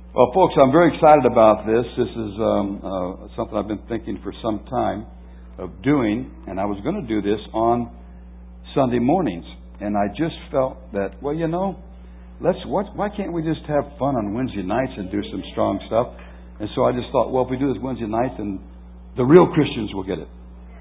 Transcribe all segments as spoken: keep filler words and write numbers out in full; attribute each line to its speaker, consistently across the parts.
Speaker 1: Well, folks, I'm very excited about this. This is um, uh, something I've been thinking for some time of doing, and I was going to do this on Sunday mornings. And I just felt that, well, you know, let's what, why can't we just have fun on Wednesday nights and do some strong stuff? And so I just thought, well, if we do this Wednesday nights, then the real Christians will get it.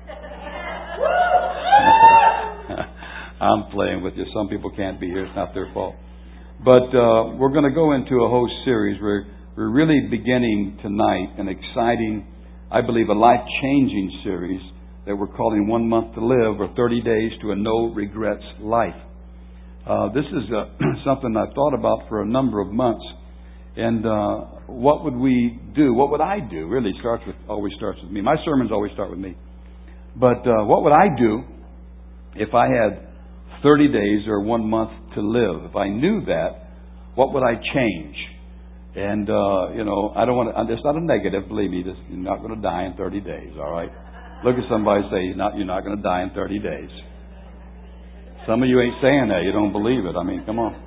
Speaker 1: I'm playing with you. Some people can't be here. It's not their fault. But uh, we're going to go into a whole series. We're, we're really beginning tonight an exciting, I believe, a life-changing series that we're calling One Month to Live, or thirty days to a No Regrets Life. Uh, this is uh, something I've thought about for a number of months. And uh, what would we do? What would I do? Really starts with always starts with me. My sermons always start with me. But uh, what would I do if I had thirty days or one month to live? If I knew that, what would I change? And, uh, you know, I don't want to, it's not a negative, believe me, this, you're not going to die in thirty days, all right? Look at somebody and say, you're not, you're not going to die in thirty days. Some of you ain't saying that. You don't believe it. I mean, come on.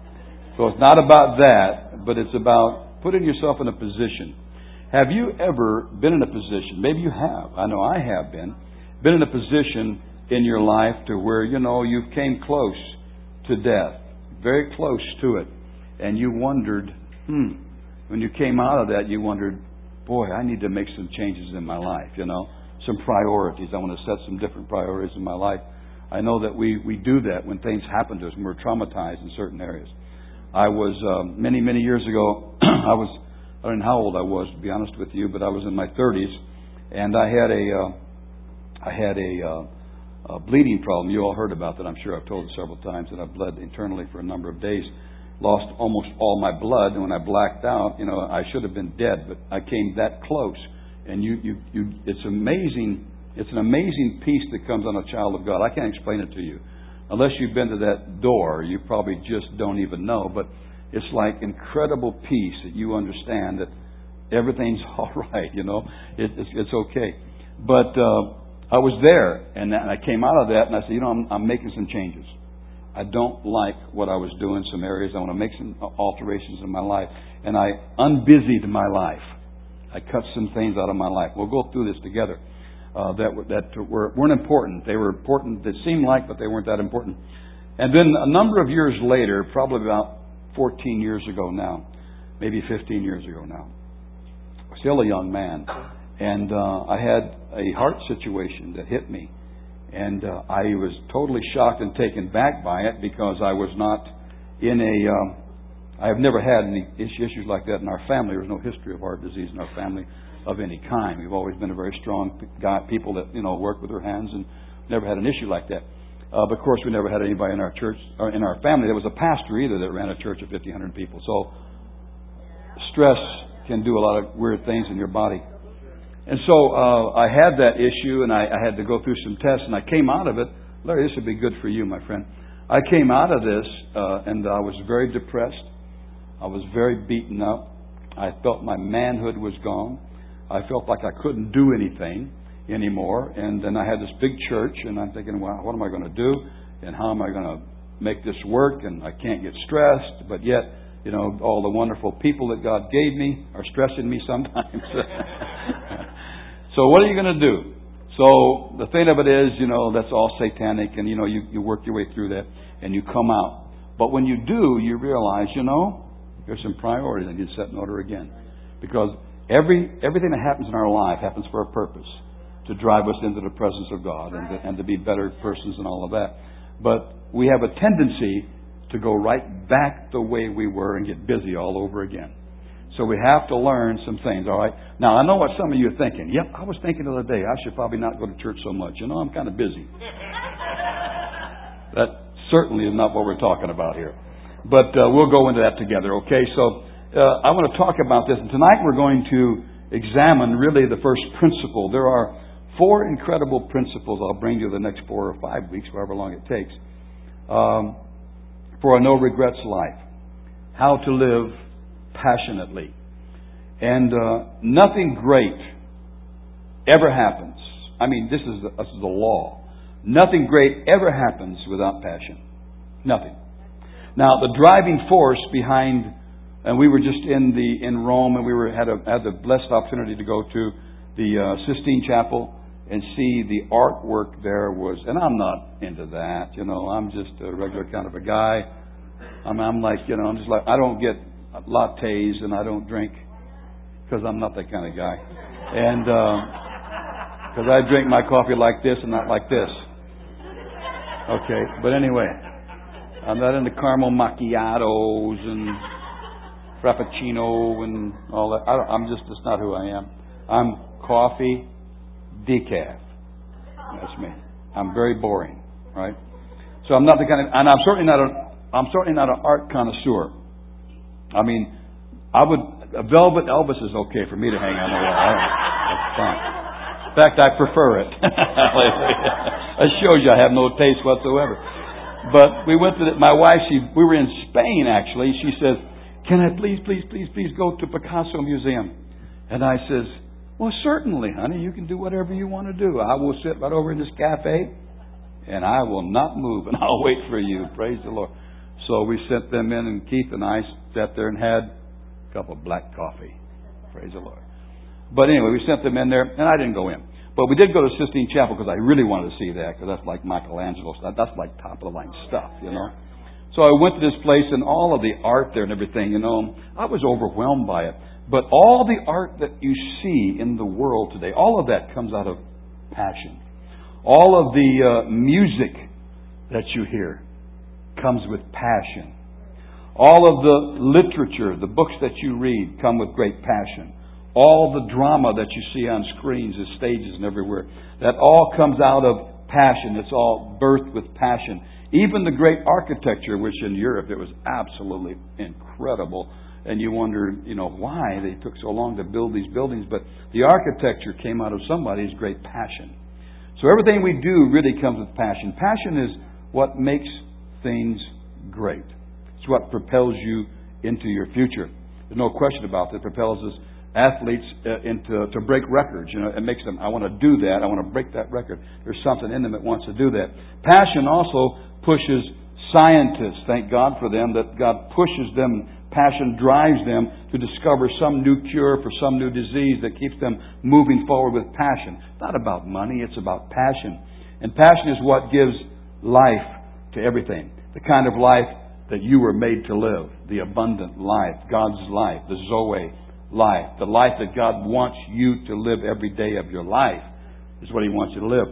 Speaker 1: So it's not about that, but it's about putting yourself in a position. Have you ever been in a position, maybe you have, I know I have been, been in a position in your life to where, you know, you came close to death, very close to it, and you wondered, hmm, when you came out of that, you wondered, boy, I need to make some changes in my life, you know, some priorities. I want to set some different priorities in my life. I know that we, we do that when things happen to us, when we're traumatized in certain areas. I was, um, many, many years ago, I was, I don't know how old I was, to be honest with you, but I was in my thirties, and I had a, uh, I had a, uh, a bleeding problem. You all heard about that, I'm sure. I've told it several times that I've bled internally for a number of days. Lost almost all my blood, and when I blacked out, you know, I should have been dead, but I came that close. And you, you, you, it's amazing. It's an amazing peace that comes on a child of God. I can't explain it to you. Unless you've been to that door, you probably just don't even know. But it's like incredible peace that you understand that everything's all right, you know. It, it's, it's okay. But uh, I was there, and I came out of that, and I said, you know, I'm, I'm making some changes. I don't like what I was doing, some areas. I want to make some alterations in my life. And I unbusied my life. I cut some things out of my life. We'll go through this together. Uh, that that were, weren't important. They were important, they seemed like, but they weren't that important. And then a number of years later, probably about fourteen years ago now, maybe fifteen years ago now, still a young man, and uh, I had a heart situation that hit me. And uh, I was totally shocked and taken back by it because I was not in a... Um, I have never had any issues like that in our family. There was no history of heart disease in our family of any kind. We've always been a very strong guy, people that, you know, work with their hands, and never had an issue like that. Uh, but of course, we never had anybody in our church or in our family that was a pastor either that ran a church of fifteen hundred people. So stress can do a lot of weird things in your body. And so uh, I had that issue, and I, I had to go through some tests, and I came out of it. Larry, this would be good for you, my friend. I came out of this, uh, and I was very depressed. I was very beaten up. I felt my manhood was gone. I felt like I couldn't do anything anymore. And then I had this big church, and I'm thinking, well, what am I going to do? And how am I going to make this work? And I can't get stressed. But yet, you know, all the wonderful people that God gave me are stressing me sometimes. So what are you going to do? So the thing of it is, you know, that's all satanic. And, you know, you, you work your way through that, and you come out. But when you do, you realize, you know, there's some priorities that you set in order again. Because Every everything that happens in our life happens for a purpose, to drive us into the presence of God and to, and to be better persons and all of that. But we have a tendency to go right back the way we were and get busy all over again. So we have to learn some things, all right? Now, I know what some of you are thinking. Yep, I was thinking the other day, I should probably not go to church so much. You know, I'm kind of busy. That certainly is not what we're talking about here. But uh, we'll go into that together, okay? So Uh, I want to talk about this. And tonight we're going to examine really the first principle. There are four incredible principles I'll bring you the next four or five weeks, however long it takes, um, for a no regrets life. How to live passionately. And uh, nothing great ever happens. I mean, this is, the, this is the law. Nothing great ever happens without passion. Nothing. Now, the driving force behind And we were just in the in Rome, and we were had a had the blessed opportunity to go to the uh, Sistine Chapel and see the artwork there was. And I'm not into that, you know. I'm just a regular kind of a guy. I'm, I'm like, you know, I'm just like I don't get lattes and I don't drink because I'm not that kind of guy. And because uh, I drink my coffee like this and not like this. Okay, but anyway, I'm not into caramel macchiatos and frappuccino and all that. I don't, I'm just, that's not who I am. I'm coffee, decaf. That's me. I'm very boring, right? So I'm not the kind of, and I'm certainly not a, I'm certainly not an art connoisseur. I mean, I would, a velvet Elvis is okay for me to hang on the wall. I don't, that's fine. In fact, I prefer it. That shows you I have no taste whatsoever. But we went to the, my wife, she, we were in Spain actually. She says, can I please, please, please, please go to Picasso Museum? And I says, well, certainly, honey, you can do whatever you want to do. I will sit right over in this cafe and I will not move and I'll wait for you. Praise the Lord. So we sent them in, and Keith and I sat there and had a cup of black coffee. Praise the Lord. But anyway, we sent them in there, and I didn't go in. But we did go to Sistine Chapel because I really wanted to see that, because that's like Michelangelo stuff. That's like top-of-the-line stuff, you know. So I went to this place, and all of the art there and everything, you know, I was overwhelmed by it. But all the art that you see in the world today, all of that comes out of passion. All of the uh, music that you hear comes with passion. All of the literature, the books that you read, come with great passion. All the drama that you see on screens and stages and everywhere, that all comes out of passion. It's all birthed with passion. Even the great architecture, which in Europe it was absolutely incredible, and you wonder, you know, why they took so long to build these buildings. But the architecture came out of somebody's great passion. So everything we do really comes with passion. Passion is what makes things great. It's what propels you into your future. There's no question about that. It propels us athletes uh, into to break records. You know, it makes them, I want to do that. I want to break that record. There's something in them that wants to do that. Passion also pushes scientists. Thank God for them, that God pushes them. Passion drives them to discover some new cure for some new disease that keeps them moving forward with passion. It's not about money. It's about passion. And passion is what gives life to everything. The kind of life that you were made to live. The abundant life. God's life. The Zoe life. The life that God wants you to live every day of your life is what He wants you to live.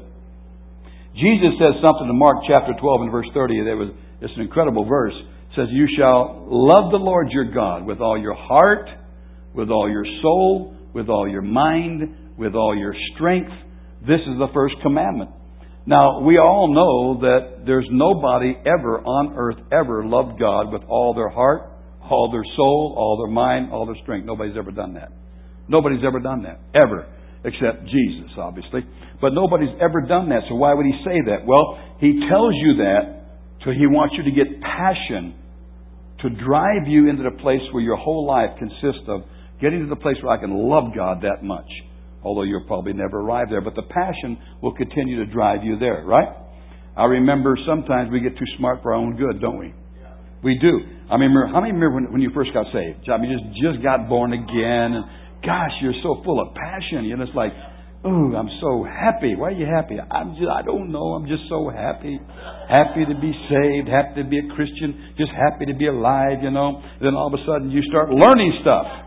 Speaker 1: Jesus says something in Mark chapter twelve and verse thirty. There was, it's an incredible verse. It says, you shall love the Lord your God with all your heart, with all your soul, with all your mind, with all your strength. This is the first commandment. Now, we all know that there's nobody ever on earth ever loved God with all their heart, all their soul, all their mind, all their strength. Nobody's ever done that. Nobody's ever done that. Ever. Except Jesus, obviously. But nobody's ever done that. So why would He say that? Well, He tells you that so He wants you to get passion to drive you into the place where your whole life consists of getting to the place where I can love God that much. Although you'll probably never arrive there. But the passion will continue to drive you there, right? I remember sometimes we get too smart for our own good, don't we? Yeah. We do. I remember, how many remember when, when you first got saved? I mean, you just, just got born again. And gosh, you're so full of passion. You know, it's like, oh, I'm so happy. Why are you happy? I'm just, I don't know. I'm just so happy. Happy to be saved. Happy to be a Christian. Just happy to be alive, you know. Then all of a sudden you start learning stuff.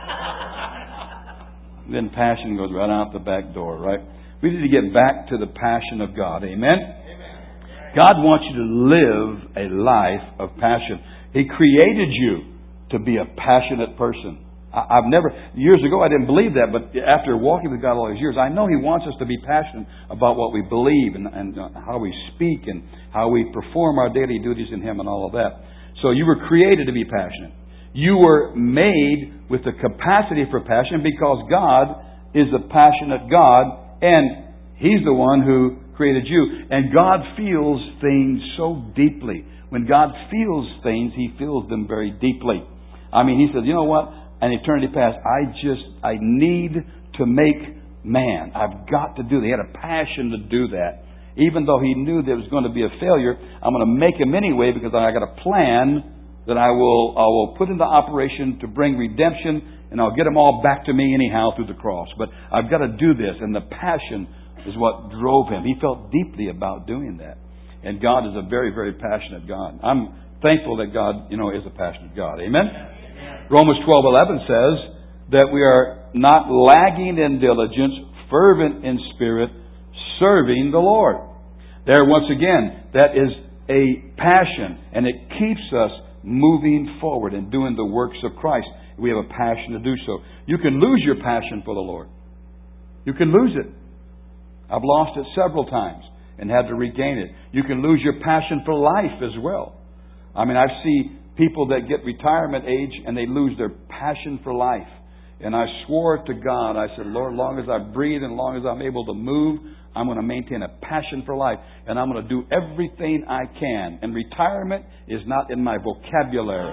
Speaker 1: Then passion goes right out the back door, right? We need to get back to the passion of God. Amen? Amen. God wants you to live a life of passion. He created you to be a passionate person. I, I've never, years ago I didn't believe that, but after walking with God all these years, I know He wants us to be passionate about what we believe and, and how we speak and how we perform our daily duties in Him and all of that. So you were created to be passionate. You were made with the capacity for passion because God is a passionate God, and He's the one who created you. And God feels things so deeply. When God feels things, He feels them very deeply. I mean, He says, you know what? An eternity past, I just, I need to make man. I've got to do that. He had a passion to do that. Even though He knew there was going to be a failure, I'm going to make him anyway because I got a plan that I will, I will put into operation to bring redemption, and I'll get them all back to me anyhow through the cross. But I've got to do this, and the passion is what drove him. He felt deeply about doing that. And God is a very, very passionate God. I'm thankful that God, you know, is a passionate God. Amen? Amen. Romans twelve eleven says that we are not lagging in diligence, fervent in spirit, serving the Lord. There, once again, that is a passion, and it keeps us moving forward and doing the works of Christ. We have a passion to do so. You can lose your passion for the Lord. You can lose it. I've lost it several times and had to regain it. You can lose your passion for life as well. I mean, I see people that get retirement age and they lose their passion for life. And I swore to God, I said, Lord, as long as I breathe and as long as I'm able to move, I'm going to maintain a passion for life. And I'm going to do everything I can. And retirement is not in my vocabulary.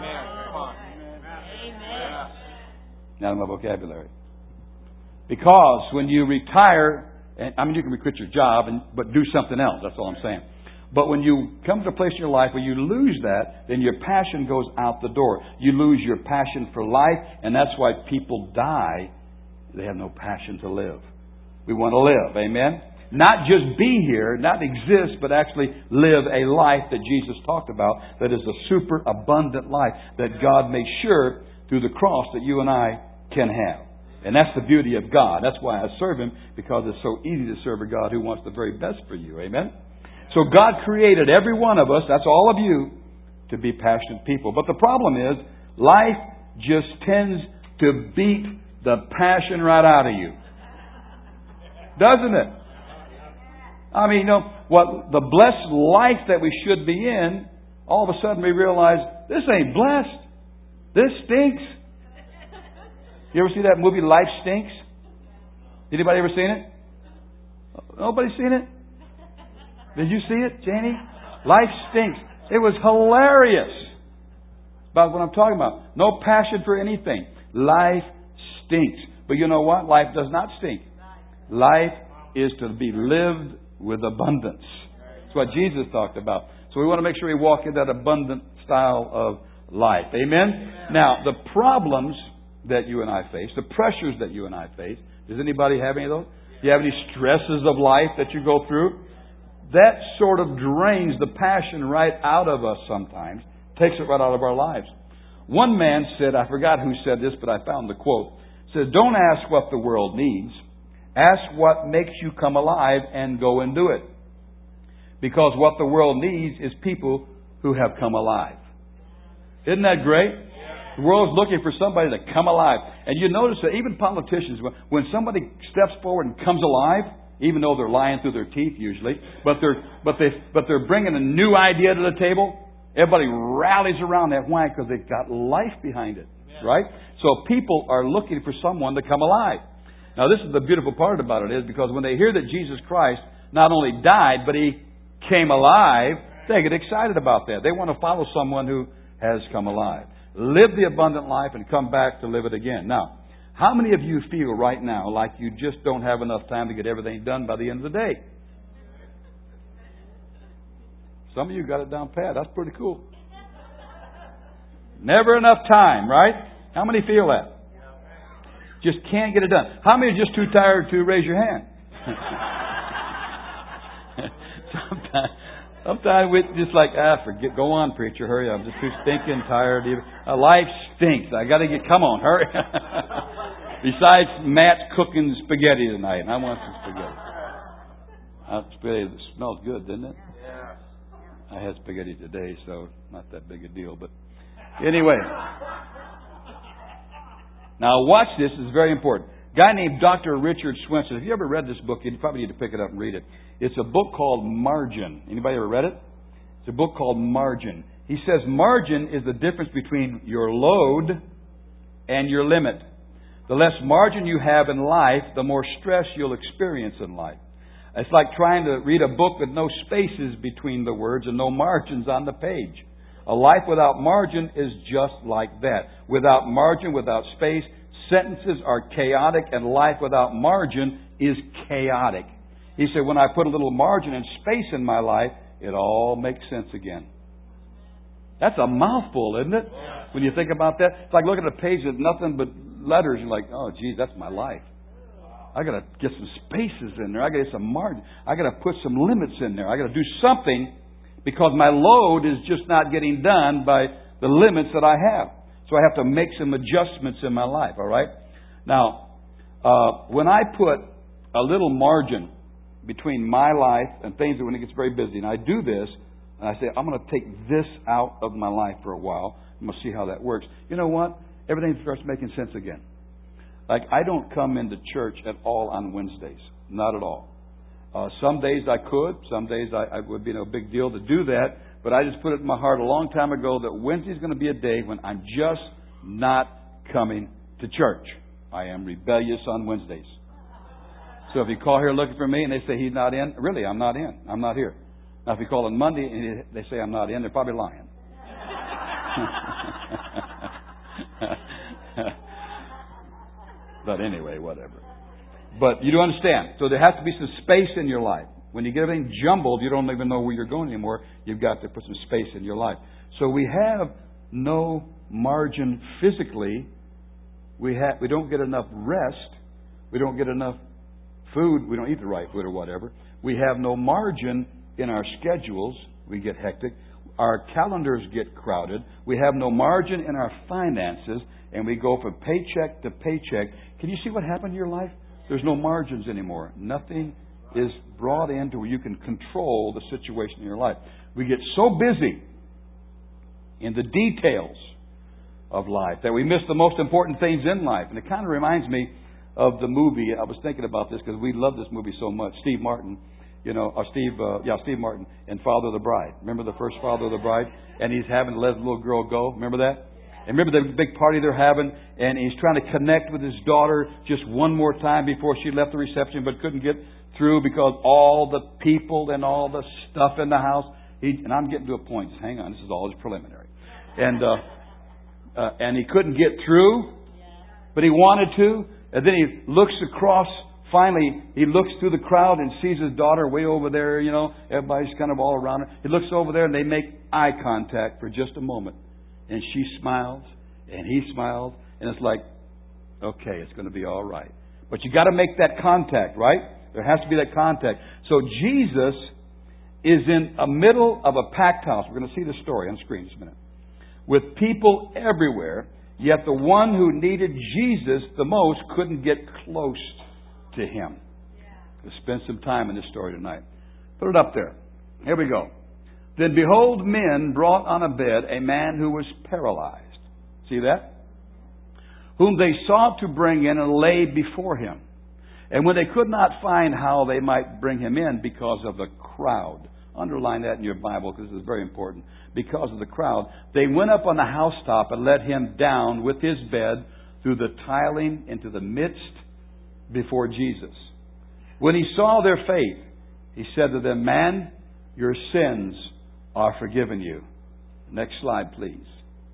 Speaker 1: Not in my vocabulary. Because when you retire, and I mean, you can quit your job, and, but do something else. That's all I'm saying. But when you come to a place in your life where you lose that, then your passion goes out the door. You lose your passion for life, and that's why people die. They have no passion to live. We want to live. Amen? Not just be here, not exist, but actually live a life that Jesus talked about that is a super abundant life that God made sure through the cross that you and I can have. And that's the beauty of God. That's why I serve Him, because it's so easy to serve a God who wants the very best for you. Amen? So God created every one of us, that's all of you, to be passionate people. But the problem is, life just tends to beat the passion right out of you. Doesn't it? I mean, you know, what the blessed life that we should be in, all of a sudden we realize, this ain't blessed. This stinks. You ever see that movie, Life Stinks? Anybody ever seen it? Nobody seen it? Did you see it, Janie? Life Stinks. It was hilarious. About what I'm talking about. No passion for anything. Life stinks. But you know what? Life does not stink. Life is to be lived with abundance. That's what Jesus talked about. So we want to make sure we walk in that abundant style of life. Amen? Amen? Now, the problems that you and I face, the pressures that you and I face, does anybody have any of those? Do you have any stresses of life that you go through? That sort of drains the passion right out of us sometimes. Takes it right out of our lives. One man said, I forgot who said this, but I found the quote. Said, don't ask what the world needs. Ask what makes you come alive and go and do it. Because what the world needs is people who have come alive. Isn't that great? The world is looking for somebody to come alive. And you notice that even politicians, when somebody steps forward and comes alive, even though they're lying through their teeth usually, but they're but they but they're bringing a new idea to the table, everybody rallies around that. Why? Because they've got life behind it, right? So people are looking for someone to come alive. Now, this is the beautiful part about it is because when they hear that Jesus Christ not only died, but He came alive, they get excited about that. They want to follow someone who has come alive. Live the abundant life and come back to live it again. Now, how many of you feel right now like you just don't have enough time to get everything done by the end of the day? Some of you got it down pat. That's pretty cool. Never enough time, right? How many feel that? Just can't get it done. How many are just too tired to raise your hand? sometimes, sometimes we just like, ah, forget. Go on, preacher. Hurry up. I'm just too stinking tired. Uh, life stinks. I got to get. Come on, hurry. Besides, Matt's cooking spaghetti tonight, and I want some spaghetti. Uh, spaghetti that smells good, didn't it? Yeah. I had spaghetti today, so not that big a deal. But anyway. Now watch this, this is very important. A guy named Doctor Richard Swenson. If you ever read this book, you probably need to pick it up and read it. It's a book called Margin. Anybody ever read it? It's a book called Margin. He says margin is the difference between your load and your limit. The less margin you have in life, the more stress you'll experience in life. It's like trying to read a book with no spaces between the words and no margins on the page. A life without margin is just like that. Without margin, without space, sentences are chaotic, and life without margin is chaotic. He said, when I put a little margin and space in my life, it all makes sense again. That's a mouthful, isn't it? When you think about that. It's like looking at a page with nothing but letters. You're like, oh, geez, that's my life. I got to get some spaces in there. I got to get some margin. I got to put some limits in there. I got to do something because my load is just not getting done by the limits that I have. So I have to make some adjustments in my life. All right. Now, uh, when I put a little margin between my life and things that when it gets very busy, and I do this, and I say I'm going to take this out of my life for a while. I'm going to see how that works. You know what? Everything starts making sense again. Like, I don't come into church at all on Wednesdays. Not at all. Uh, some days I could. Some days I, I would be no big deal to do that. But I just put it in my heart a long time ago that Wednesday's going to be a day when I'm just not coming to church. I am rebellious on Wednesdays. So if you call here looking for me and they say he's not in, really, I'm not in. I'm not here. Now, if you call on Monday and they say I'm not in, they're probably lying. But anyway, whatever. But you do understand. So there has to be some space in your life. When you get everything jumbled, you don't even know where you're going anymore. You've got to put some space in your life. So we have no margin physically. We have we don't get enough rest. We don't get enough food. We don't eat the right food or whatever. We have no margin in our schedules. We get hectic. Our calendars get crowded. We have no margin in our finances. And we go from paycheck to paycheck. Can you see what happened in your life? There's no margins anymore. Nothing is brought in to where you can control the situation in your life. We get so busy in the details of life that we miss the most important things in life. And it kind of reminds me of the movie. I was thinking about this because we love this movie so much. Steve Martin, you know, or Steve, uh, yeah, Steve Martin and Father of the Bride. Remember the first Father of the Bride? And he's having to let the little girl go. Remember that? And remember the big party they're having, and he's trying to connect with his daughter just one more time before she left the reception, but couldn't get through because all the people and all the stuff in the house. He, and I'm getting to a point. Just hang on, this is all just preliminary. And uh, uh, and he couldn't get through, but he wanted to. And then he looks across. Finally, he looks through the crowd and sees his daughter way over there. You know, everybody's kind of all around her. He looks over there, and they make eye contact for just a moment. And she smiles, and he smiles, and it's like, okay, it's going to be all right. But you got to make that contact, right? There has to be that contact. So Jesus is in the middle of a packed house. We're going to see the story on screen in just a minute. With people everywhere, yet the one who needed Jesus the most couldn't get close to him. We'll spend some time in this story tonight. Put it up there. Here we go. Then behold, men brought on a bed a man who was paralyzed. See that? Whom they sought to bring in and lay before him. And when they could not find how they might bring him in because of the crowd. Underline that in your Bible because this is very important. Because of the crowd. They went up on the housetop and let him down with his bed through the tiling into the midst before Jesus. When he saw their faith, he said to them, Man, your sins are forgiven you. Next slide, please.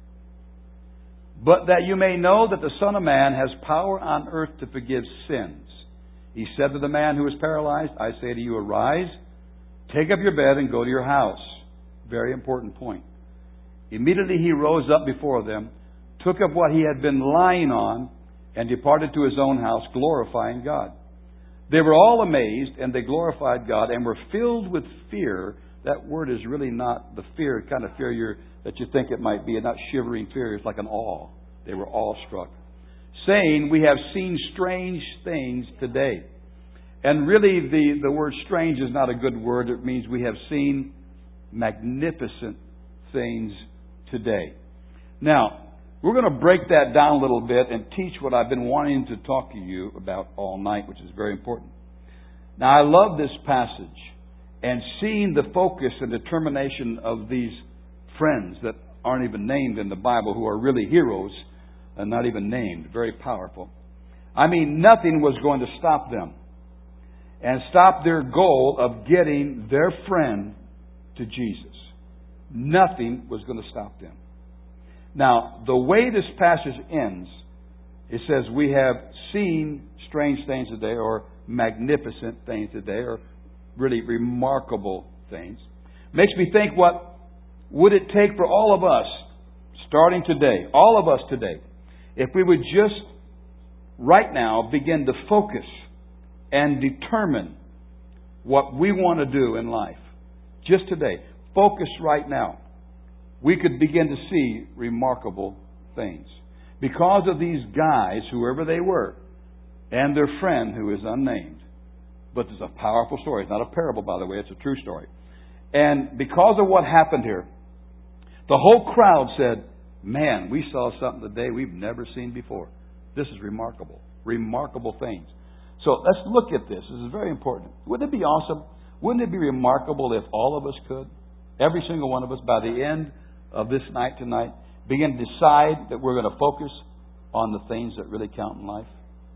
Speaker 1: But that you may know that the Son of Man has power on earth to forgive sins. He said to the man who was paralyzed, I say to you, arise, take up your bed and go to your house. Very important point. Immediately he rose up before them, took up what he had been lying on, and departed to his own house, glorifying God. They were all amazed, and they glorified God, and were filled with fear. That word is really not the fear, kind of fear you're, that you think it might be, and not shivering fear. It's like an awe. They were awestruck. Saying, we have seen strange things today. And really, the, the word strange is not a good word. It means we have seen magnificent things today. Now, we're going to break that down a little bit and teach what I've been wanting to talk to you about all night, which is very important. Now, I love this passage. And seeing the focus and determination of these friends that aren't even named in the Bible, who are really heroes and not even named, very powerful. I mean, nothing was going to stop them and stop their goal of getting their friend to Jesus. Nothing was going to stop them. Now, the way this passage ends, it says, we have seen strange things today, or magnificent things today, or really remarkable things. Makes me think what would it take for all of us, starting today, all of us today, if we would just right now begin to focus and determine what we want to do in life? Just today. Focus right now. We could begin to see remarkable things. Because of these guys, whoever they were, and their friend who is unnamed. But it's a powerful story. It's not a parable, by the way. It's a true story. And because of what happened here, the whole crowd said, man, we saw something today we've never seen before. This is remarkable. Remarkable things. So let's look at this. This is very important. Wouldn't it be awesome? Wouldn't it be remarkable if all of us could, every single one of us, by the end of this night tonight, begin to decide that we're going to focus on the things that really count in life?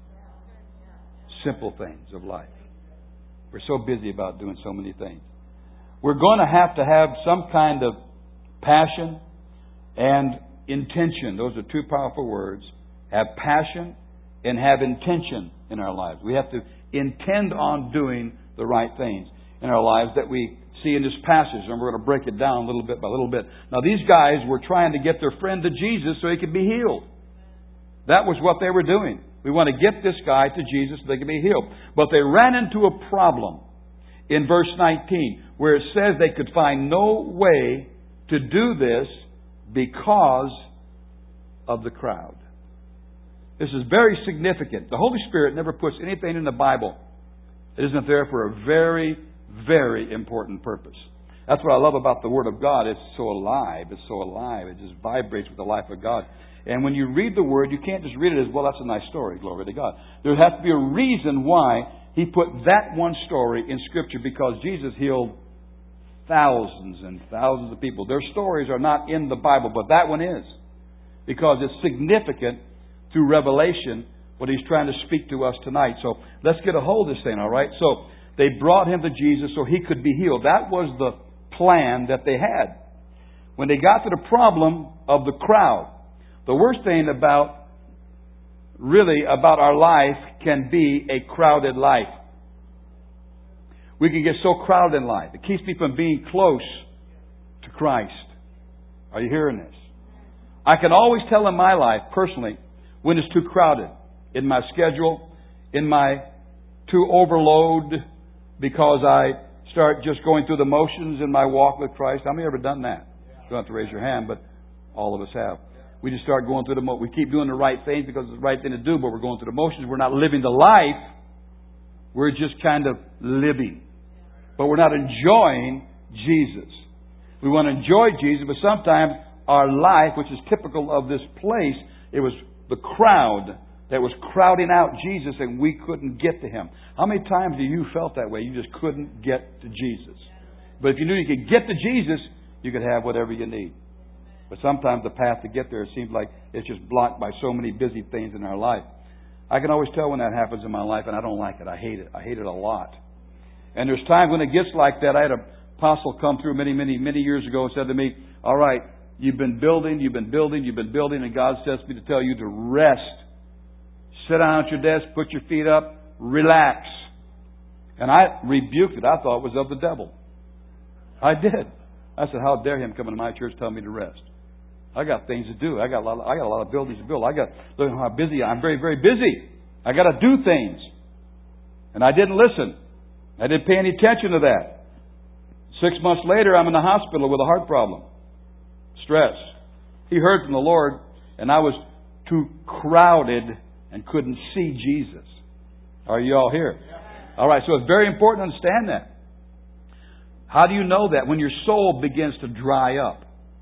Speaker 1: Simple things of life. We're so busy about doing so many things. We're going to have to have some kind of passion and intention. Those are two powerful words. Have passion and have intention in our lives. We have to intend on doing the right things in our lives that we see in this passage. And we're going to break it down a little bit by little bit. Now, these guys were trying to get their friend to Jesus so he could be healed. That was what they were doing. We want to get this guy to Jesus so they can be healed. But they ran into a problem in verse nineteen where it says they could find no way to do this because of the crowd. This is very significant. The Holy Spirit never puts anything in the Bible that isn't there for a very, very important purpose. That's what I love about the Word of God. It's so alive. It's so alive. It just vibrates with the life of God. And when you read the Word, you can't just read it as, well, that's a nice story, glory to God. There has to be a reason why He put that one story in Scripture, because Jesus healed thousands and thousands of people. Their stories are not in the Bible, but that one is. Because it's significant through revelation what He's trying to speak to us tonight. So let's get a hold of this thing, all right? So they brought Him to Jesus so He could be healed. That was the plan that they had. When they got to the problem of the crowd, the worst thing about, really, about our life can be a crowded life. We can get so crowded in life. It keeps me from being close to Christ. Are you hearing this? I can always tell in my life, personally, when it's too crowded. In my schedule, in my too overload, because I start just going through the motions in my walk with Christ. How many have ever done that? You don't have to raise your hand, but all of us have. We just start going through the motions. We keep doing the right things because it's the right thing to do, but we're going through the motions. We're not living the life. We're just kind of living. But we're not enjoying Jesus. We want to enjoy Jesus, but sometimes our life, which is typical of this place, it was the crowd that was crowding out Jesus and we couldn't get to Him. How many times have you felt that way? You just couldn't get to Jesus. But if you knew you could get to Jesus, you could have whatever you need. But sometimes the path to get there, it seems like it's just blocked by so many busy things in our life. I can always tell when that happens in my life, and I don't like it. I hate it. I hate it a lot. And there's times when it gets like that. I had an apostle come through many, many, many years ago and said to me, all right, you've been building, you've been building, you've been building, and God says to me to tell you to rest. Sit down at your desk, put your feet up, relax. And I rebuked it. I thought it was of the devil. I did. I said, how dare him come into my church telling me to rest? I got things to do. I got a lot of, I got a lot of buildings to build. I got, look how busy I am. I'm very, very busy. I got to do things. And I didn't listen. I didn't pay any attention to that. Six months later, I'm in the hospital with a heart problem. Stress. He heard from the Lord, and I was too crowded and couldn't see Jesus. Are you all here? All right, so it's very important to understand that. How do you know that? When your soul begins to dry up.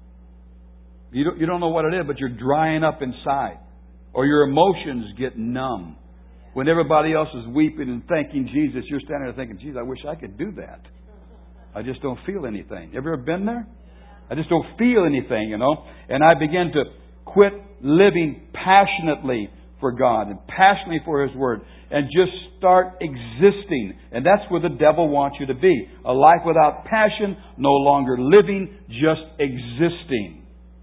Speaker 1: You don't, you don't know what it is, but you're drying up inside. Or your emotions get numb. When everybody else is weeping and thanking Jesus, you're standing there thinking, geez, I wish I could do that. I just don't feel anything. Ever been there? I just don't feel anything, you know. And I began to quit living passionately for God and passionately for His Word and just start existing. And that's where the devil wants you to be. A life without passion, no longer living, just existing.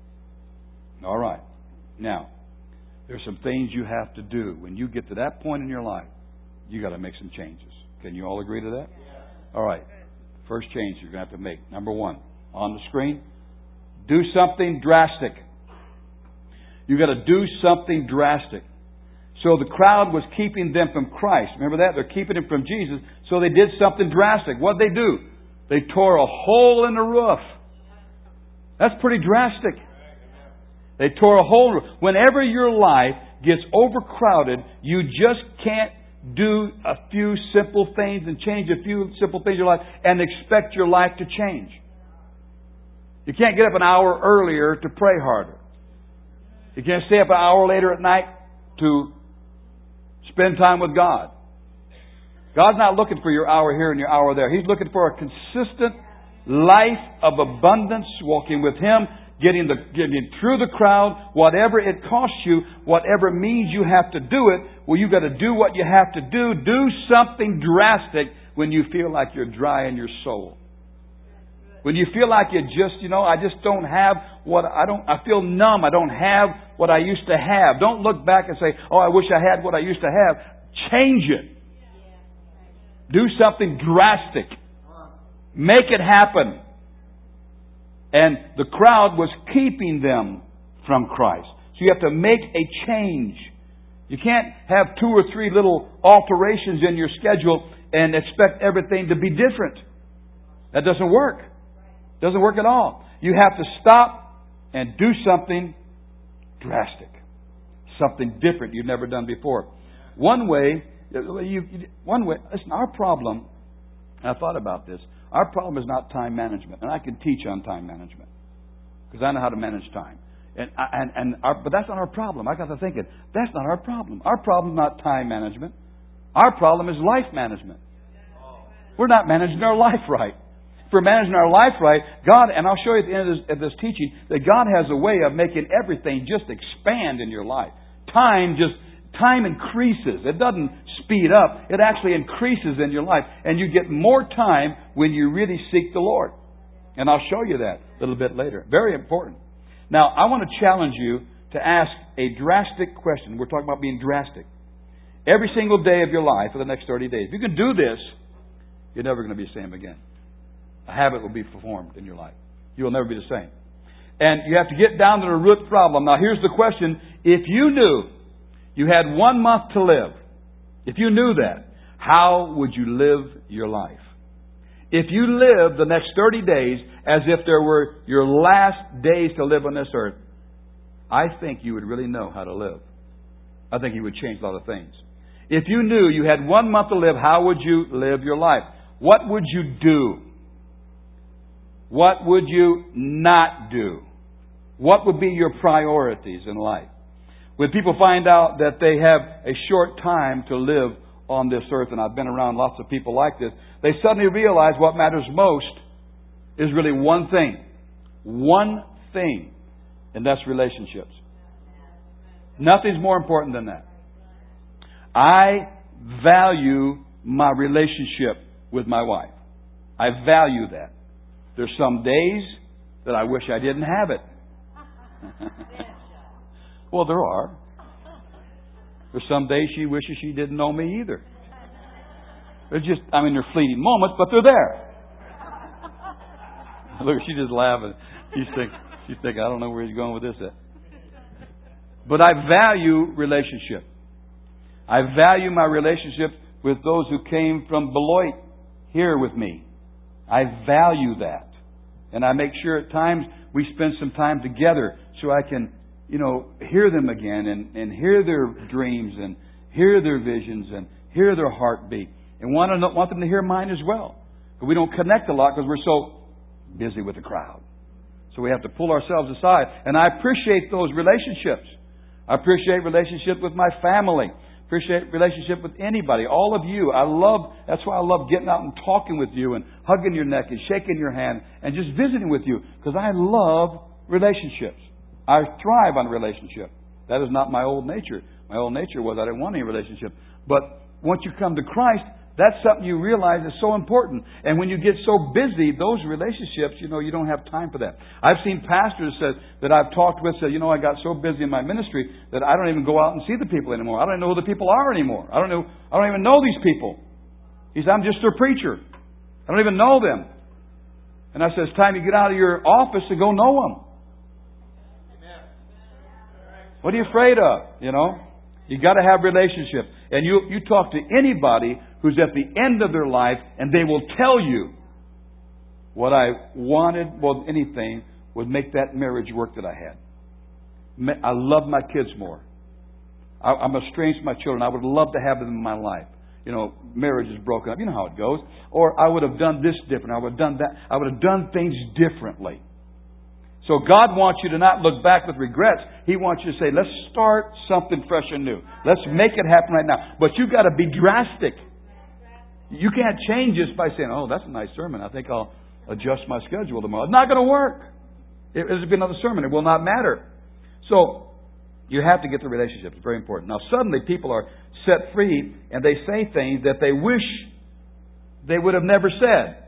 Speaker 1: All right. Now, there's some things you have to do. When you get to that point in your life, you got to make some changes. Can you all agree to that? All right. First change you're going to have to make. Number one, on the screen, Do something drastic. You've got to do something drastic. So the crowd was keeping them from Christ. Remember that? They're keeping them from Jesus. So they did something drastic. What did they do? They tore a hole in the roof. That's pretty drastic. They tore a hole in the roof. Whenever your life gets overcrowded, you just can't do a few simple things and change a few simple things in your life and expect your life to change. You can't get up an hour earlier to pray harder. You can't stay up an hour later at night to spend time with God. God's not looking for your hour here and your hour there. He's looking for a consistent life of abundance, walking with Him, getting the getting through the crowd, whatever it costs you, whatever means you have to do it. Well, you've got to do what you have to do. Do something drastic when you feel like you're dry in your soul. When you feel like you just, you know, I just don't have what I don't, I feel numb. I don't have what I used to have. Don't look back and say, oh, I wish I had what I used to have. Change it. Do something drastic. Make it happen. And the crowd was keeping them from Christ. So you have to make a change. You can't have two or three little alterations in your schedule and expect everything to be different. That doesn't work. Doesn't work at all. You have to stop and do something drastic. Something different you've never done before. One way, you, one way, listen, our problem, I thought about this, our problem is not time management. And I can teach on time management. Because I know how to manage time. And, and, and our, but that's not our problem. I got to thinking, that's not our problem. Our problem is not time management. Our problem is life management. We're not managing our life right. If we're managing our life right, God, and I'll show you at the end of this, of this teaching, that God has a way of making everything just expand in your life. Time just, time increases. It doesn't speed up. It actually increases in your life. And you get more time when you really seek the Lord. And I'll show you that a little bit later. Very important. Now, I want to challenge you to ask a drastic question. We're talking about being drastic. Every single day of your life for the next thirty days. If you can do this, you're never going to be the same again. A habit will be performed in your life. You will never be the same. And you have to get down to the root problem. Now, here's the question. If you knew you had one month to live, if you knew that, how would you live your life? If you lived the next thirty days as if there were your last days to live on this earth, I think you would really know how to live. I think you would change a lot of things. If you knew you had one month to live, how would you live your life? What would you do? What would you not do? What would be your priorities in life? When people find out that they have a short time to live on this earth, and I've been around lots of people like this, they suddenly realize what matters most is really one thing. One thing. And that's relationships. Nothing's more important than that. I value my relationship with my wife. I value that. There's some days that I wish I didn't have it. Well, there are. There's some days she wishes she didn't know me either. They're just, I mean, they're fleeting moments, but they're there. Look, she's just laughing. She's thinking, she's thinking, I don't know where he's going with this at. But I value relationship. I value my relationship with those who came from Beloit here with me. I value that. And I make sure at times we spend some time together so I can, you know, hear them again and, and hear their dreams and hear their visions and hear their heartbeat. And want, to, want them to hear mine as well. But we don't connect a lot because we're so busy with the crowd. So we have to pull ourselves aside. And I appreciate those relationships. I appreciate relationships with my family. Appreciate relationship with anybody. All of you. I love, that's why I love getting out and talking with you and hugging your neck and shaking your hand and just visiting with you. Because I love relationships. I thrive on relationship. That is not my old nature. My old nature was I didn't want any relationship. But once you come to Christ, that's something you realize is so important. And when you get so busy, those relationships, you know, you don't have time for that. I've seen pastors that, that I've talked with say, you know, I got so busy in my ministry that I don't even go out and see the people anymore. I don't even know who the people are anymore. I don't know. I don't even know these people. He said, I'm just their preacher. I don't even know them. And I said, it's time you get out of your office and go know them. What are you afraid of? You know? You got to have relationships. And you, you talk to anybody who's at the end of their life and they will tell you, what I wanted more than anything was make that marriage work that I had. I love my kids more. I, I'm estranged from my children. I would love to have them in my life. You know, marriage is broken up. You know how it goes. Or I would have done this different. I would have done that. I would have done things differently. So God wants you to not look back with regrets. He wants you to say, let's start something fresh and new. Let's make it happen right now. But you've got to be drastic. You can't change this by saying, oh, that's a nice sermon. I think I'll adjust my schedule tomorrow. It's not going to work. It will be another sermon. It will not matter. So you have to get the relationship. It's very important. Now, suddenly people are set free and they say things that they wish they would have never said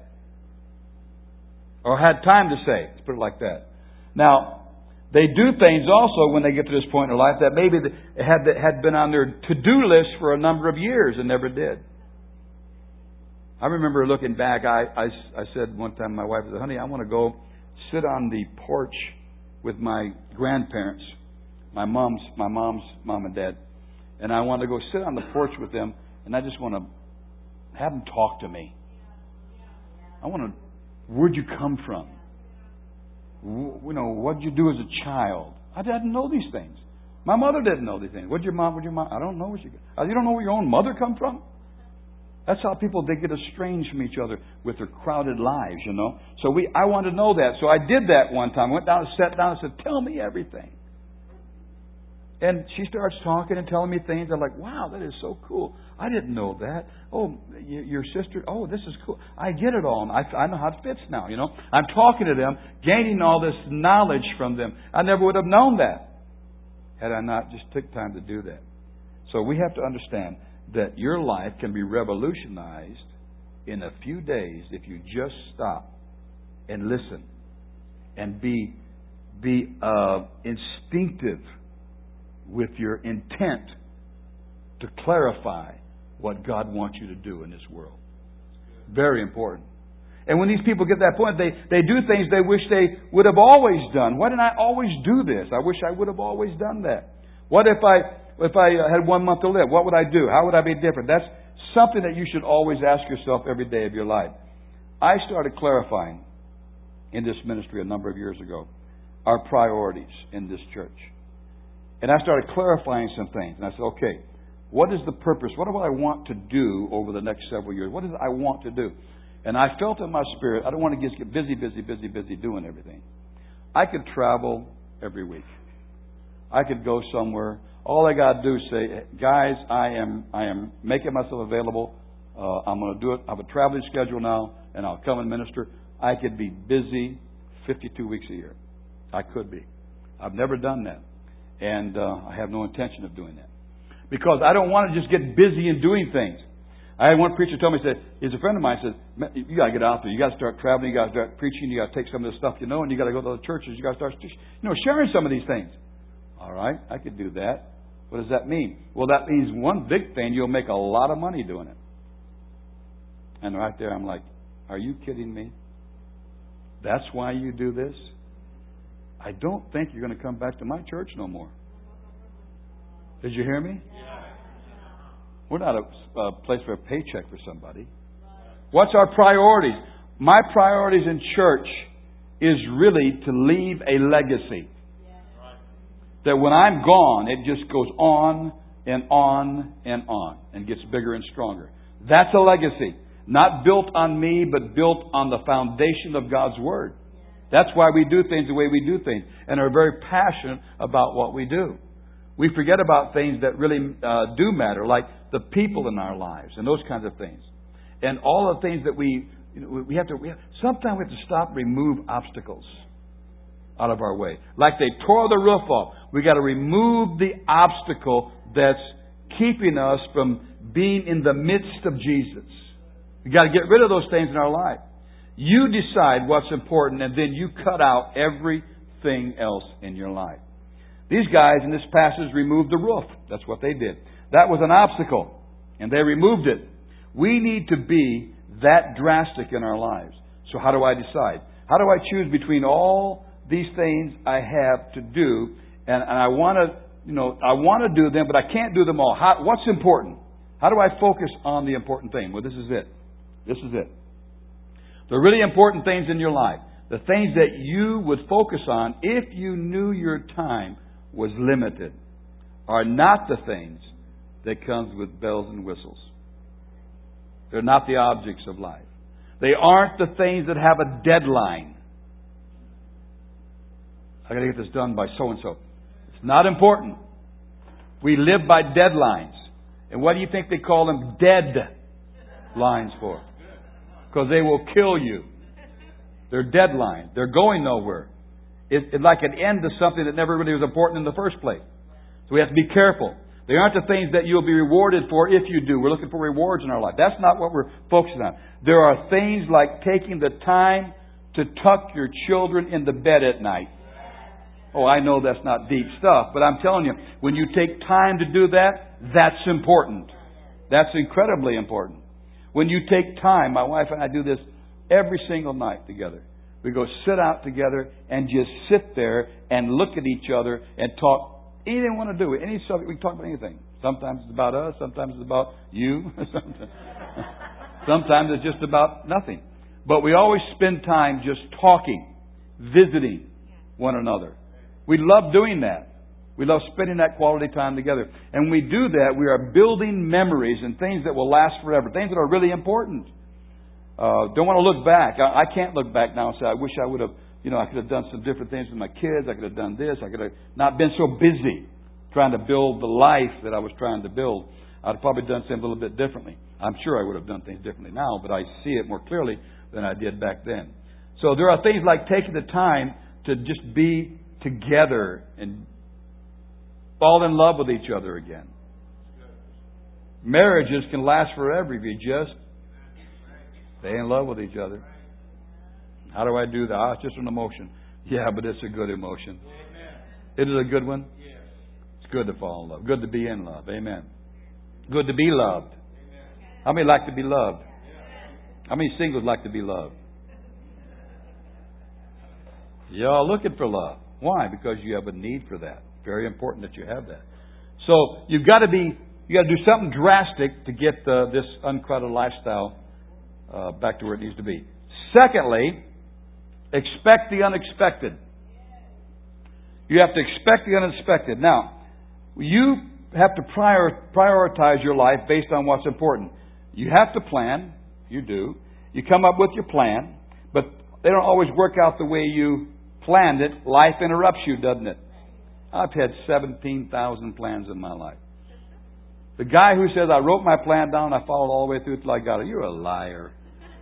Speaker 1: or had time to say. Let's put it like that. Now, they do things also when they get to this point in their life that maybe had had been on their to-do list for a number of years and never did. I remember looking back, I, I, I said one time to my wife, I said, honey, I want to go sit on the porch with my grandparents, my mom's, my mom's mom and dad, and I want to go sit on the porch with them, and I just want to have them talk to me. I want to, where'd you come from? You know, what did you do as a child? I didn't know these things. My mother didn't know these things. What'd your mom, what'd your mom? I don't know where she got. You don't know where your own mother come from? That's how people, they get estranged from each other with their crowded lives, you know. So we, I wanted to know that. So I did that one time. I went down and sat down and said, tell me everything. And she starts talking and telling me things. I'm like, wow, that is so cool. I didn't know that. Oh, your sister, oh, this is cool. I get it all. I, I know how it fits now, you know. I'm talking to them, gaining all this knowledge from them. I never would have known that had I not just took time to do that. So we have to understand that your life can be revolutionized in a few days if you just stop and listen and be, be uh, instinctive with your intent to clarify what God wants you to do in this world. Very important. And when these people get to that point, they, they do things they wish they would have always done. Why didn't I always do this? I wish I would have always done that. What if I if I had one month to live? What would I do? How would I be different? That's something that you should always ask yourself every day of your life. I started clarifying in this ministry a number of years ago our priorities in this church. And I started clarifying some things. And I said, okay, what is the purpose? What do I want to do over the next several years? What is it I want to do? And I felt in my spirit, I don't want to just get busy, busy, busy, busy doing everything. I could travel every week. I could go somewhere. All I got to do is say, guys, I am I am making myself available. Uh, I'm going to do it. I have a traveling schedule now, and I'll come and minister. I could be busy fifty-two weeks a year. I could be. I've never done that. And uh, I have no intention of doing that. Because I don't want to just get busy in doing things. I had one preacher tell me, he said, he's a friend of mine, said, you got to get out there. You got to start traveling. You got to start preaching. You got to take some of the stuff you know, and you got to go to the churches. You got to start, you know, sharing some of these things. All right, I could do that. What does that mean? Well, that means one big thing, you'll make a lot of money doing it. And right there, I'm like, are you kidding me? That's why you do this? I don't think you're going to come back to my church no more. Did you hear me? Yeah. We're not a, a place for a paycheck for somebody. What's our priorities? My priorities in church is really to leave a legacy. That when I'm gone, it just goes on and on and on and gets bigger and stronger. That's a legacy. Not built on me, but built on the foundation of God's Word. That's why we do things the way we do things and are very passionate about what we do. We forget about things that really uh, do matter, like the people in our lives and those kinds of things. And all the things that we, you know, we have to, we have, sometimes we have to stop, remove obstacles out of our way. Like they tore the roof off. We got to remove the obstacle that's keeping us from being in the midst of Jesus. We got to get rid of those things in our life. You decide what's important, and then you cut out everything else in your life. These guys in this passage removed the roof. That's what they did. That was an obstacle, and they removed it. We need to be that drastic in our lives. So how do I decide? How do I choose between all these things I have to do, and, and I want to you know, I want to do them, but I can't do them all. How, what's important? How do I focus on the important thing? Well, this is it. This is it. The really important things in your life, the things that you would focus on if you knew your time was limited, are not the things that comes with bells and whistles. They're not the objects of life. They aren't the things that have a deadline. I got to get this done by so and so. It's not important. We live by deadlines. And what do you think they call them dead lines for? Because they will kill you. They're deadlines. They're going nowhere. It's it like an end to something that never really was important in the first place. So we have to be careful. They aren't the things that you'll be rewarded for if you do. We're looking for rewards in our life. That's not what we're focusing on. There are things like taking the time to tuck your children in the bed at night. Oh, I know that's not deep stuff, but I'm telling you, when you take time to do that, that's important. That's incredibly important. When you take time, my wife and I do this every single night together. We go sit out together and just sit there and look at each other and talk anything we want to do. Any subject, we can talk about anything. Sometimes it's about us. Sometimes it's about you. Sometimes it's just about nothing. But we always spend time just talking, visiting one another. We love doing that. We love spending that quality time together. And when we do that, we are building memories and things that will last forever. Things that are really important. Uh, don't want to look back. I, I can't look back now and say, I wish I would have, you know, I could have done some different things with my kids. I could have done this. I could have not been so busy trying to build the life that I was trying to build. I'd have probably done things a little bit differently. I'm sure I would have done things differently now, but I see it more clearly than I did back then. So there are things like taking the time to just be together and fall in love with each other again. Marriages can last forever if you just stay in love with each other. How do I do that? Oh, it's just an emotion. Yeah, but it's a good emotion. It is a good one. It's good to fall in love. Good to be in love. Amen. Good to be loved. How many like to be loved? How many singles like to be loved? Y'all looking for love. Why? Because you have a need for that. Very important that you have that. So you've got to be, you got to do something drastic to get uh, this uncrowded lifestyle uh, back to where it needs to be. Secondly, expect the unexpected. You have to expect the unexpected. Now, you have to prior, prioritize your life based on what's important. You have to plan. You do. You come up with your plan, but they don't always work out the way you planned it. Life interrupts you, doesn't it? I've had seventeen thousand plans in my life. The guy who says, I wrote my plan down, I followed all the way through until I got it. You're a liar.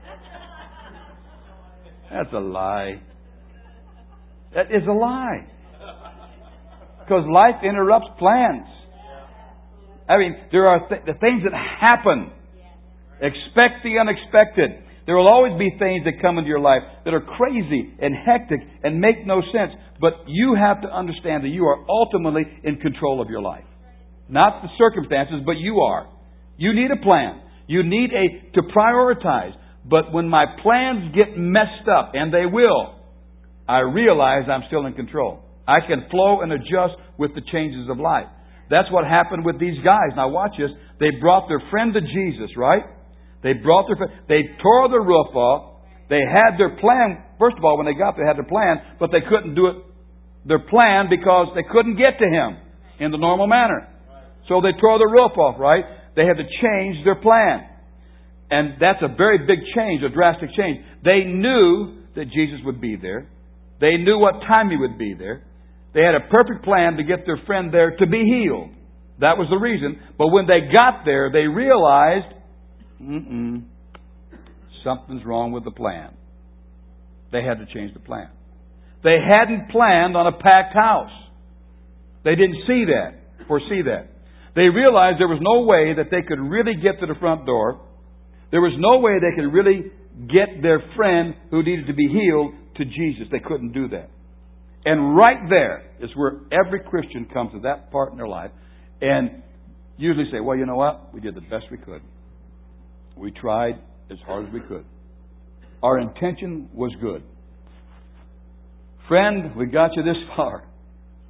Speaker 1: That's a lie. That is a lie. Because life interrupts plans. I mean, there are th- the things that happen. Expect the unexpected. There will always be things that come into your life that are crazy and hectic and make no sense. But you have to understand that you are ultimately in control of your life. Not the circumstances, but you are. You need a plan. You need a to prioritize. But when my plans get messed up, and they will, I realize I'm still in control. I can flow and adjust with the changes of life. That's what happened with these guys. Now watch this. They brought their friend to Jesus, right? They brought their friend. They tore the roof off. They had their plan. First of all, when they got there, they had their plan, but they couldn't do it, their plan, because they couldn't get to Him in the normal manner. So they tore the roof off, right? They had to change their plan. And that's a very big change, a drastic change. They knew that Jesus would be there. They knew what time He would be there. They had a perfect plan to get their friend there to be healed. That was the reason. But when they got there, they realized, mm-mm, something's wrong with the plan. They had to change the plan. They hadn't planned on a packed house. They didn't see that, foresee that. They realized there was no way that they could really get to the front door. There was no way they could really get their friend who needed to be healed to Jesus. They couldn't do that. And right there is where every Christian comes to that part in their life and usually say, well, you know what? We did the best we could. We tried as hard as we could. Our intention was good. Friend, we got you this far.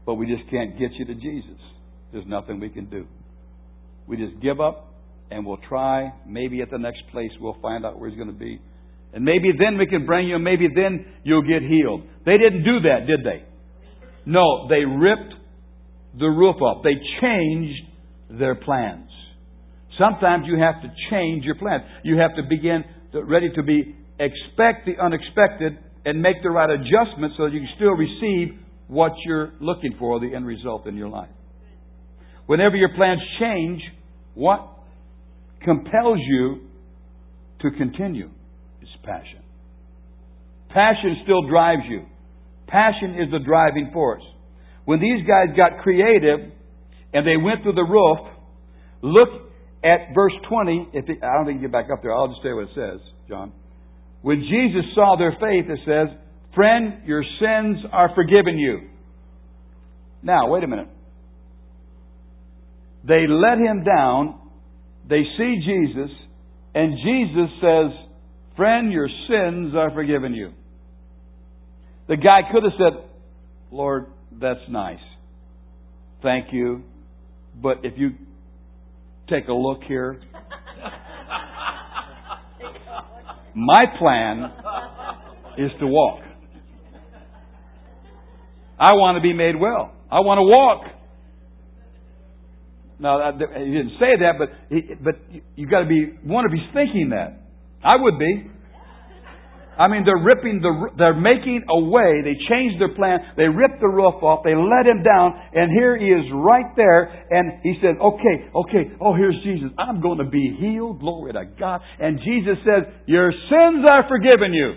Speaker 1: but we just can't get you to Jesus. There's nothing we can do. We just give up and we'll try. Maybe at the next place we'll find out where He's going to be. And maybe then we can bring you, and maybe then you'll get healed. They didn't do that, did they? No, they ripped the roof off. They changed their plans. Sometimes you have to change your plans. You have to begin to, ready to be expect the unexpected and make the right adjustments so that you can still receive what you're looking for, the end result in your life. Whenever your plans change, what compels you to continue is passion. Passion still drives you. Passion is the driving force. When these guys got creative and they went through the roof, look at verse twenty. If it, I don't think you get back up there. I'll just say what it says, John. When Jesus saw their faith, it says, "Friend, your sins are forgiven you." Now, wait a minute. They let Him down. They see Jesus. And Jesus says, "Friend, your sins are forgiven you." The guy could have said, "Lord, that's nice. Thank you. But if you take a look here, my plan is to walk. I want to be made well. I want to walk." Now, he didn't say that, but he, but you got to be one of he's thinking that. I would be. I mean, they're ripping the, they're making a way. They changed their plan. They ripped the roof off. They let Him down. And here He is right there. And He said, okay, okay, oh, here's Jesus. I'm going to be healed. Glory to God. And Jesus says, "Your sins are forgiven you."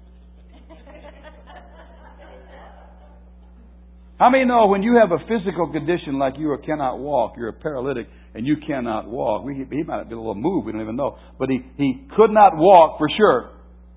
Speaker 1: How many know when you have a physical condition like you cannot walk, you're a paralytic, and you cannot walk? We, he might have been a little moved. We don't even know. But he, he could not walk for sure.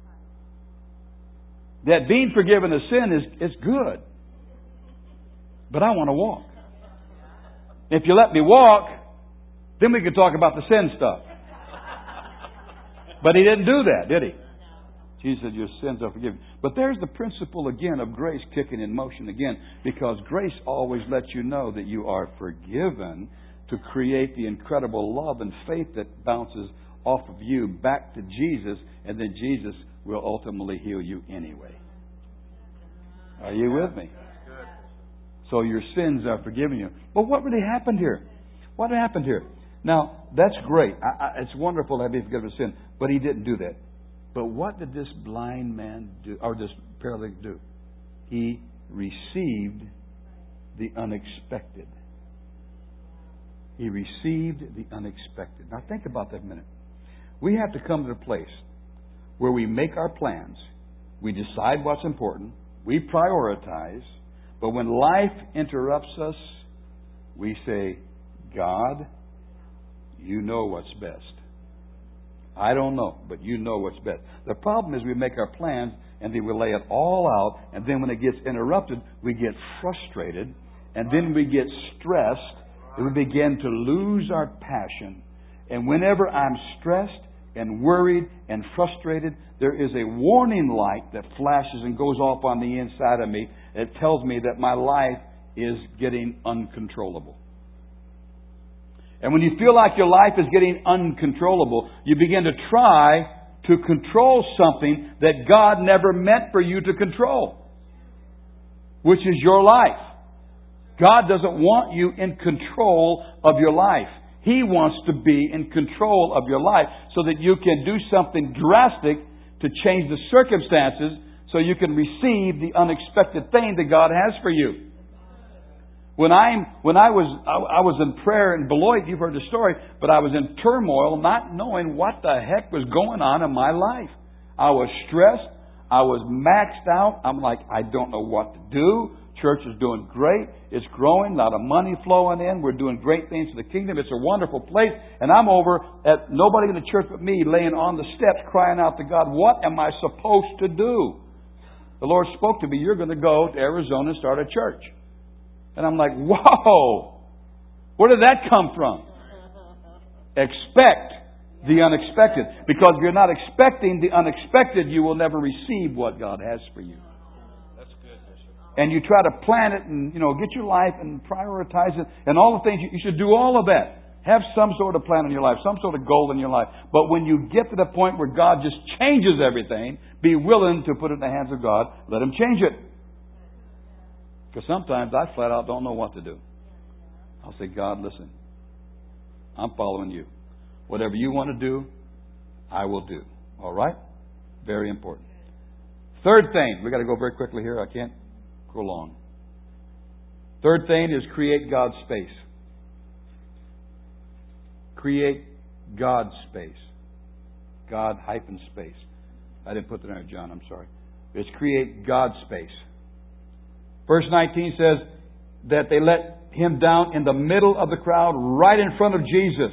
Speaker 1: That being forgiven of sin is, is good. But I want to walk. If you let me walk, then we can talk about the sin stuff. But He didn't do that, did He? Jesus said, "Your sins are forgiven." But there's the principle again of grace kicking in motion again. Because grace always lets you know that you are forgiven to create the incredible love and faith that bounces off of you back to Jesus. And then Jesus will ultimately heal you anyway. Are you with me? So your sins are forgiven you. But what really happened here? What happened here? Now, that's great. I, I, it's wonderful to be forgiven of sin. But He didn't do that. But what did this blind man do, or this paralytic do? He received the unexpected. He received the unexpected. Now think about that a minute. We have to come to a place where we make our plans. We decide what's important. We prioritize. But when life interrupts us, we say, "God, You know what's best. I don't know, but You know what's best." The problem is we make our plans and then we lay it all out, and then when it gets interrupted, we get frustrated, and then we get stressed, and we begin to lose our passion. And whenever I'm stressed and worried and frustrated, there is a warning light that flashes and goes off on the inside of me. It tells me that my life is getting uncontrollable. And when you feel like your life is getting uncontrollable, you begin to try to control something that God never meant for you to control, which is your life. God doesn't want you in control of your life. He wants to be in control of your life so that you can do something drastic to change the circumstances so you can receive the unexpected thing that God has for you. When I when I was I, I was in prayer in Beloit, you've heard the story, but I was in turmoil, not knowing what the heck was going on in my life. I was stressed. I was maxed out. I'm like, I don't know what to do. Church is doing great. It's growing. A lot of money flowing in. We're doing great things for the kingdom. It's a wonderful place. And I'm over at nobody in the church but me, laying on the steps, crying out to God, what am I supposed to do? The Lord spoke to me, you're going to go to Arizona and start a church. And I'm like, whoa! Where did that come from? Expect the unexpected. Because if you're not expecting the unexpected, you will never receive what God has for you.
Speaker 2: That's good, Bishop.
Speaker 1: And you try to plan it and, you know, get your life and prioritize it and all the things. You, you should do all of that. Have some sort of plan in your life, some sort of goal in your life. But when you get to the point where God just changes everything, be willing to put it in the hands of God. Let Him change it. Because sometimes I flat out don't know what to do. I'll say, God, listen, I'm following you. Whatever you want to do, I will do. All right? Very important. Third thing, we've got to go very quickly here. I can't go long. Third thing is create God's space. Create God's space. God hyphen space. I didn't put that in there, John. I'm sorry. It's create God's space. Verse nineteen says that they let Him down in the middle of the crowd, right in front of Jesus.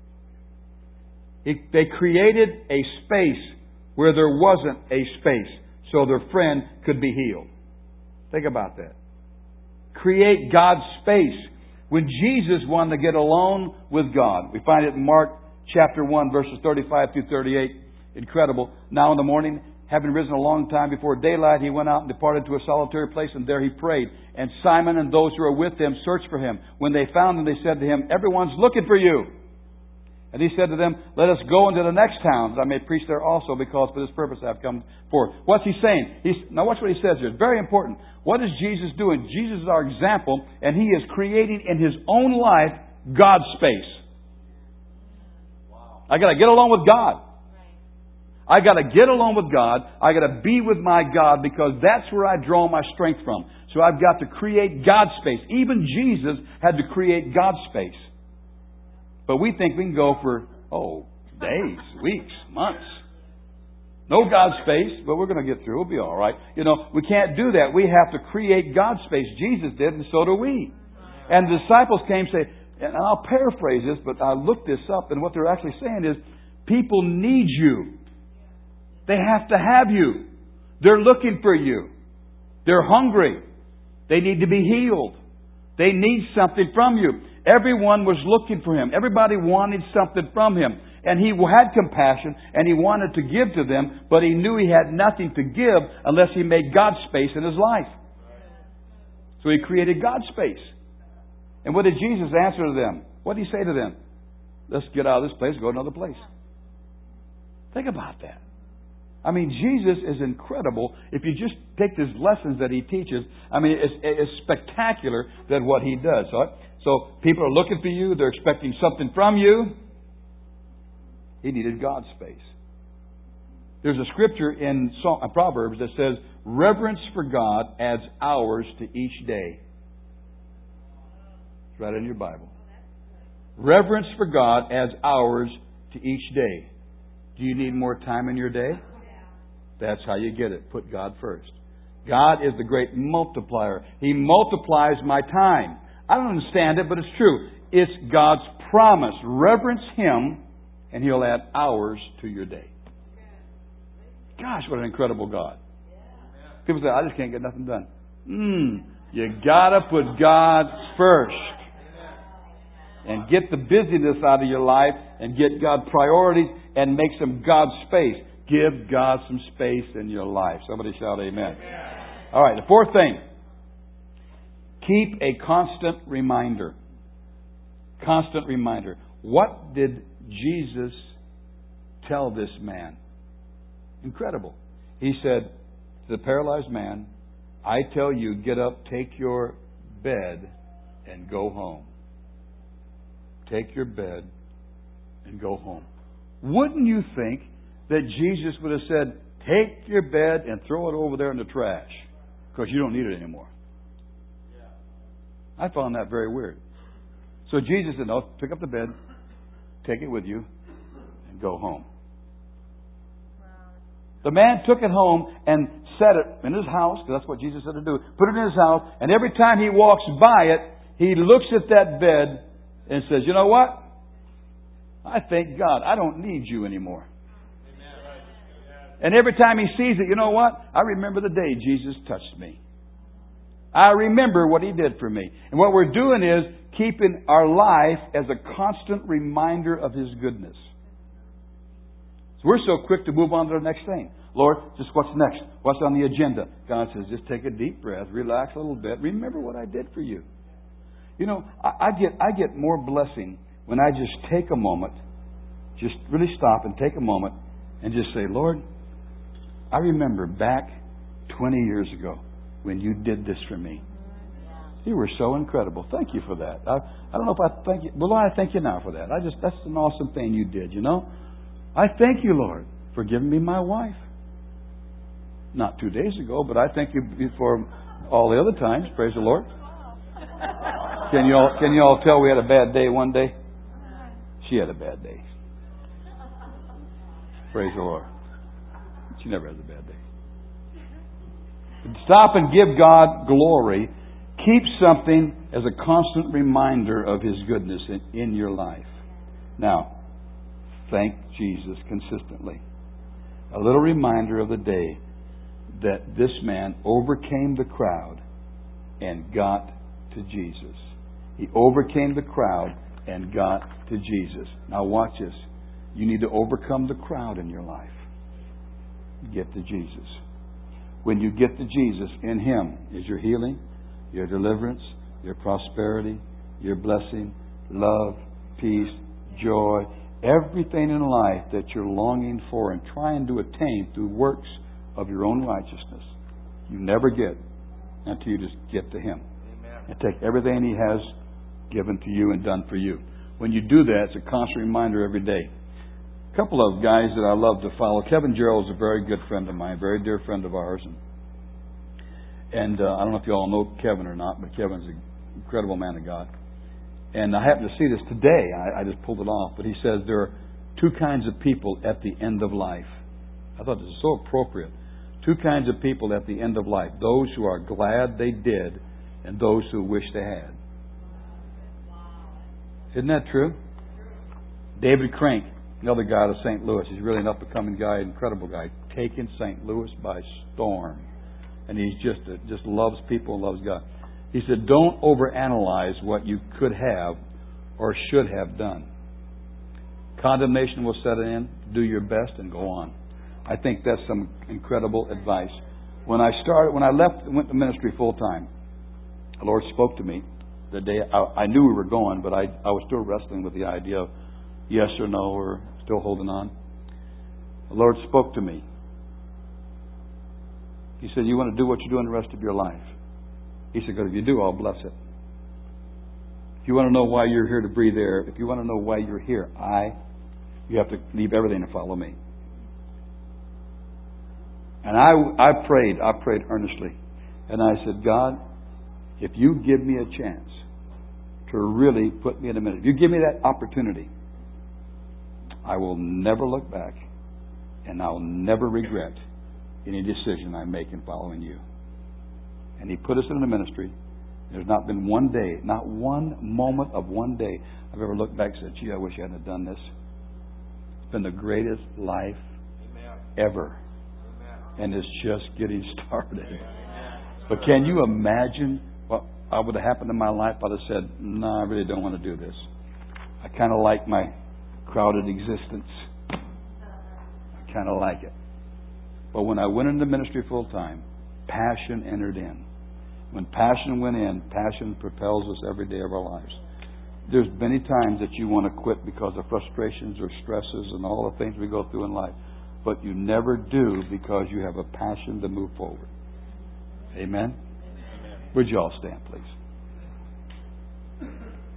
Speaker 1: It, they created a space where there wasn't a space, so their friend could be healed. Think about that. Create God's space. When Jesus wanted to get alone with God, we find it in Mark chapter one, verses thirty-five through thirty-eight. Incredible. Now in the morning, having risen a long time before daylight, He went out and departed to a solitary place, and there He prayed. And Simon and those who were with Him searched for Him. When they found Him, they said to Him, "Everyone's looking for you." And He said to them, "Let us go into the next towns. I may preach there also, because for this purpose I have come forth." What's He saying? He's, now watch what He says here. It's very important. What is Jesus doing? Jesus is our example, and He is creating in His own life God's space. Wow. I got to get along with God. I got to get along with God. I got to be with my God, because that's where I draw my strength from. So I've got to create God's space. Even Jesus had to create God's space. But we think we can go for, oh, days, weeks, months. No God's space, but we're going to get through. We'll be all right. You know, we can't do that. We have to create God's space. Jesus did, and so do we. And the disciples came and say, and I'll paraphrase this, but I looked this up, and what they're actually saying is, people need you. They have to have you. They're looking for you. They're hungry. They need to be healed. They need something from you. Everyone was looking for Him. Everybody wanted something from Him. And He had compassion, and He wanted to give to them, but He knew He had nothing to give unless He made God's space in His life. So He created God's space. And what did Jesus answer to them? What did He say to them? Let's get out of this place and go to another place. Think about that. I mean, Jesus is incredible. If you just take these lessons that He teaches, I mean, it's, it's spectacular that what He does. So, so people are looking for you. They're expecting something from you. He needed God's space. There's a scripture in Proverbs that says, reverence for God adds hours to each day. It's right in your Bible. Reverence for God adds hours to each day. Do you need more time in your day? That's how you get it. Put God first. God is the great multiplier. He multiplies my time. I don't understand it, but it's true. It's God's promise. Reverence Him, and He'll add hours to your day. Gosh, what an incredible God. People say, I just can't get nothing done. Mm, you gotta put God first. And get the busyness out of your life, and get God priorities, and make some God space. Give God some space in your life. Somebody shout amen. Amen. All right, the fourth thing. Keep a constant reminder. Constant reminder. What did Jesus tell this man? Incredible. He said to the paralyzed man, I tell you, get up, take your bed, and go home. Take your bed and go home. Wouldn't you think that Jesus would have said, take your bed and throw it over there in the trash, because you don't need it anymore? I found that very weird. So Jesus said, no, pick up the bed, take it with you, and go home. The man took it home and set it in his house, because that's what Jesus said to do. Put it in his house, and every time he walks by it, he looks at that bed and says, you know what? I thank God. I don't need you anymore. And every time he sees it, you know what? I remember the day Jesus touched me. I remember what He did for me. And what we're doing is keeping our life as a constant reminder of His goodness. So we're so quick to move on to the next thing. Lord, just what's next? What's on the agenda? God says, just take a deep breath, relax a little bit. Remember what I did for you. You know, I, I get I get more blessing when I just take a moment, just really stop and take a moment and just say, Lord, I remember back twenty years ago when you did this for me. You were so incredible. Thank you for that. I, I don't know if I thank you. Well, I thank you now for that. I just that's an awesome thing you did, you know. I thank you, Lord, for giving me my wife. Not two days ago, but I thank you for all the other times. Praise the Lord. Can you all can you all tell we had a bad day one day? She had a bad day. Praise the Lord. She never has a bad day. Stop and give God glory. Keep something as a constant reminder of His goodness in, in your life. Now, thank Jesus consistently. A little reminder of the day that this man overcame the crowd and got to Jesus. He overcame the crowd and got to Jesus. Now watch this. You need to overcome the crowd in your life. Get to Jesus. When you get to Jesus, in Him is your healing, your deliverance, your prosperity, your blessing, love, peace, joy, everything in life that you're longing for and trying to attain through works of your own righteousness. You never get until you just get to Him. Amen. And take everything He has given to you and done for you. When you do that, it's a constant reminder every day. A couple of guys that I love to follow. Kevin Gerald is a very good friend of mine, very dear friend of ours. And, and uh, I don't know if you all know Kevin or not, but Kevin's an incredible man of God. And I happened to see this today. I, I just pulled it off. But he says there are two kinds of people at the end of life. I thought this was so appropriate. Two kinds of people at the end of life. Those who are glad they did and those who wish they had. Isn't that true? David Crank, another guy out of Saint Louis. He's really an up-and-coming guy, incredible guy, taking Saint Louis by storm. And he's just uh, just loves people and loves God. He said, don't overanalyze what you could have or should have done. Condemnation will set in. Do your best and go on. I think that's some incredible advice. When I started, when I left, went to ministry full time, the Lord spoke to me the day I, I knew we were going, but I, I was still wrestling with the idea of yes or no, or still holding on. The Lord spoke to me. He said, you want to do what you're doing the rest of your life? He said, because if you do, I'll bless it. If you want to know why you're here to breathe air, if you want to know why you're here, I, you have to leave everything and follow me. And I, I prayed, I prayed earnestly. And I said, God, if you give me a chance to really put me in a minute, if you give me that opportunity, I will never look back and I'll never regret any decision I make in following you. And He put us in the ministry. There's not been one day, not one moment of one day I've ever looked back and said, gee, I wish I hadn't done this. It's been the greatest life Amen. Ever. And it's just getting started. But can you imagine what would have happened in my life if I'd have said, no, I really don't want to do this. I kind of like my crowded existence. I kind of like it. But when I went into ministry full time, passion entered in. When passion went in, passion propels us every day of our lives. There's many times that you want to quit because of frustrations or stresses and all the things we go through in life. But you never do because you have a passion to move forward. Amen? Amen. Would you all stand, please?